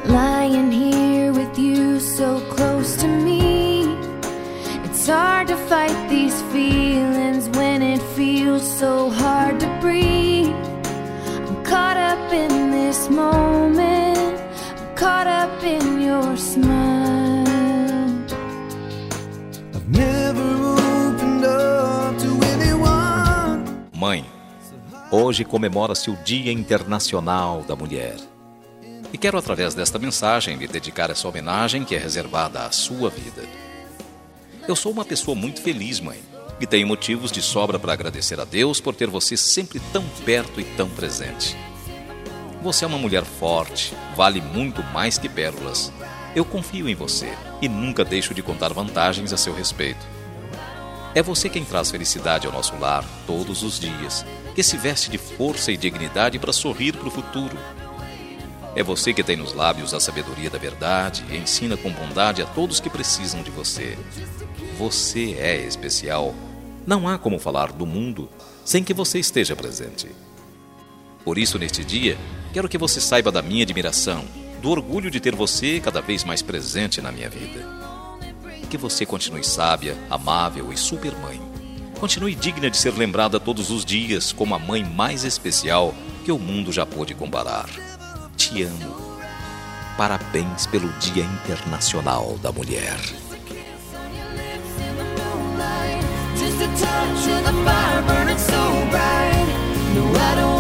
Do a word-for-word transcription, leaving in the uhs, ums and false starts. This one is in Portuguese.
Lying here with you so close to me, it's hard to fight these feelings when it feels so hard to breathe. I'm caught up in this moment, I'm caught up in your smile. I've never opened up to anyone. Mãe, hoje comemora-se o Dia Internacional da Mulher. E quero, através desta mensagem, lhe dedicar essa homenagem que é reservada à sua vida. Eu sou uma pessoa muito feliz, mãe, e tenho motivos de sobra para agradecer a Deus por ter você sempre tão perto e tão presente. Você é uma mulher forte, vale muito mais que pérolas. Eu confio em você e nunca deixo de contar vantagens a seu respeito. É você quem traz felicidade ao nosso lar todos os dias, que se veste de força e dignidade para sorrir para o futuro. É você que tem nos lábios a sabedoria da verdade e ensina com bondade a todos que precisam de você. Você é especial. Não há como falar do mundo sem que você esteja presente. Por isso, neste dia, quero que você saiba da minha admiração, do orgulho de ter você cada vez mais presente na minha vida. Que você continue sábia, amável e super mãe. Continue digna de ser lembrada todos os dias como a mãe mais especial que o mundo já pôde comparar. Te amo. Parabéns pelo Dia Internacional da Mulher. Just a touch of the fire burning so bright. No, I don't